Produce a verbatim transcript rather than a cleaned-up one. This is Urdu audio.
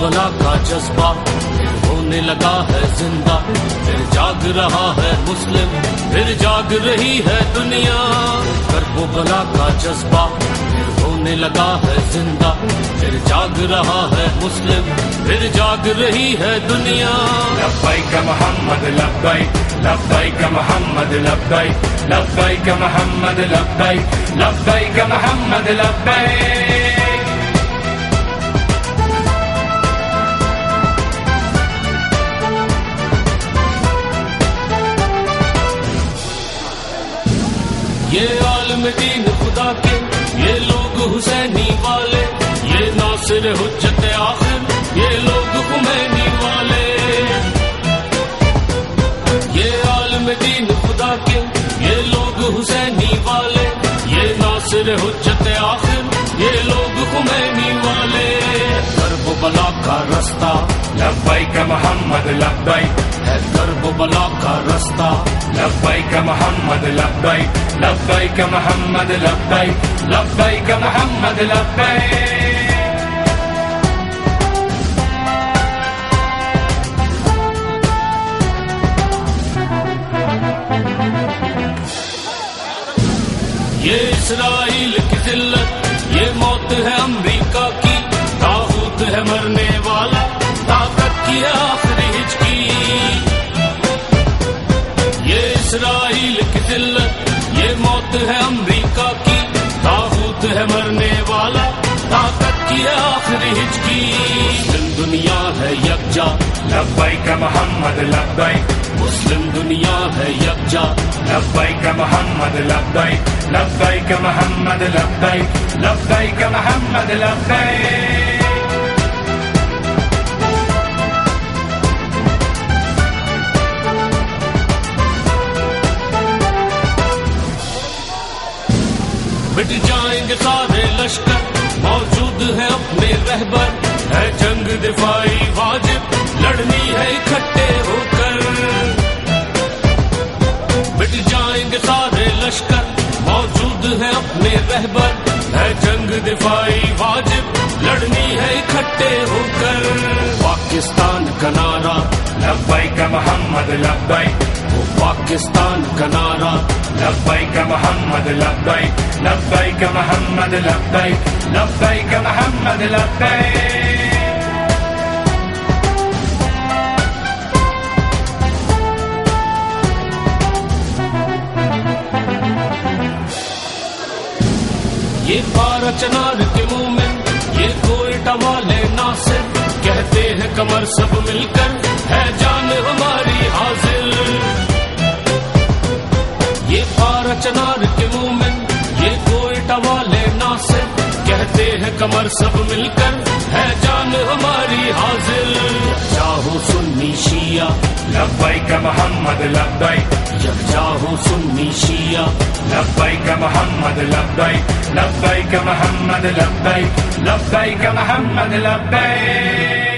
بلا کا جذبہ پھر ہونے لگا ہے زندہ، پھر جاگ رہا ہے مسلم، پھر جاگ رہی ہے دنیا. کرب و بلا کا جذبہ پھر ہونے لگا ہے زندہ، پھر جاگ رہا ہے مسلم، پھر جاگ رہی ہے دنیا. لبیک محمد لبیک لبیک محمد لبیک لبیک محمد لبیک لبیک محمد لبیک. یہ عالم دین خدا کے، یہ لوگ حسینی والے، یہ ناصر حجت آخر، یہ لوگ خمینی والے. یہ عالم دین خدا کے، یہ لوگ حسینی والے، یہ ناصر حجت آخر، یہ لوگ خمینی والے. کرب و بلا کا رستہ لبیک محمد لبیک ہے، کرب و بلا کا رستہ لبیک محمد لبیک لبیک محمد لبیک لبیک محمد لبیک. یہ اسرائیل کی ذلت، یہ موت ہے امریکہ کی، طاغوت ہے مرنے والا، طاقت کی ہے آخری ہچکی. یہ اسرائیل کی ذلت، یہ موت ہے امریکہ کی، طاغوت ہے مرنے والا، طاقت کی ہے آخری ہچکی. مسلم دنیا ہے یکجا لبیک محمد لبیک مسلم دنیا ہے یکجا لبیک محمد لبیک لبیک محمد لبیک لبیک محمد لبیک. مٹ جائیں گے سارے لشکر، موجود ہے اپنے رہبر، ہے جنگ دفاعی واجب، لڑنی ہے اکٹھے ہو کر. مٹ جائیں گے سارے لشکر، موجود ہے اپنے رہبر، ہے جنگ دفاعی واجب، لڑنی ہے اکٹھے ہو کر. پاکستان کا نعرہ لبیک محمد لبیک وہ پاکستان کا نعرہ لبیک محمد لبیک لبیک محمد لبیک لبیک محمد لبیک. یہ پارا چنار کے منہ میں، یہ کوئٹہ والے ناصر، کہتے ہیں کمر سب مل کر، ہے جان ہماری حاضر. یہ پارا چنار کے منہ میں، یہ کوئٹہ والے ناصر، کہتے ہیں کمر سب مل کر، ہے جان ہماری حاضر. چاہو سنی شیعہ لبیک محمد لبیک یکجاہو سنی شیعہ لبیک محمد لبیک لبیک محمد لبیک لبیک محمد لبیک.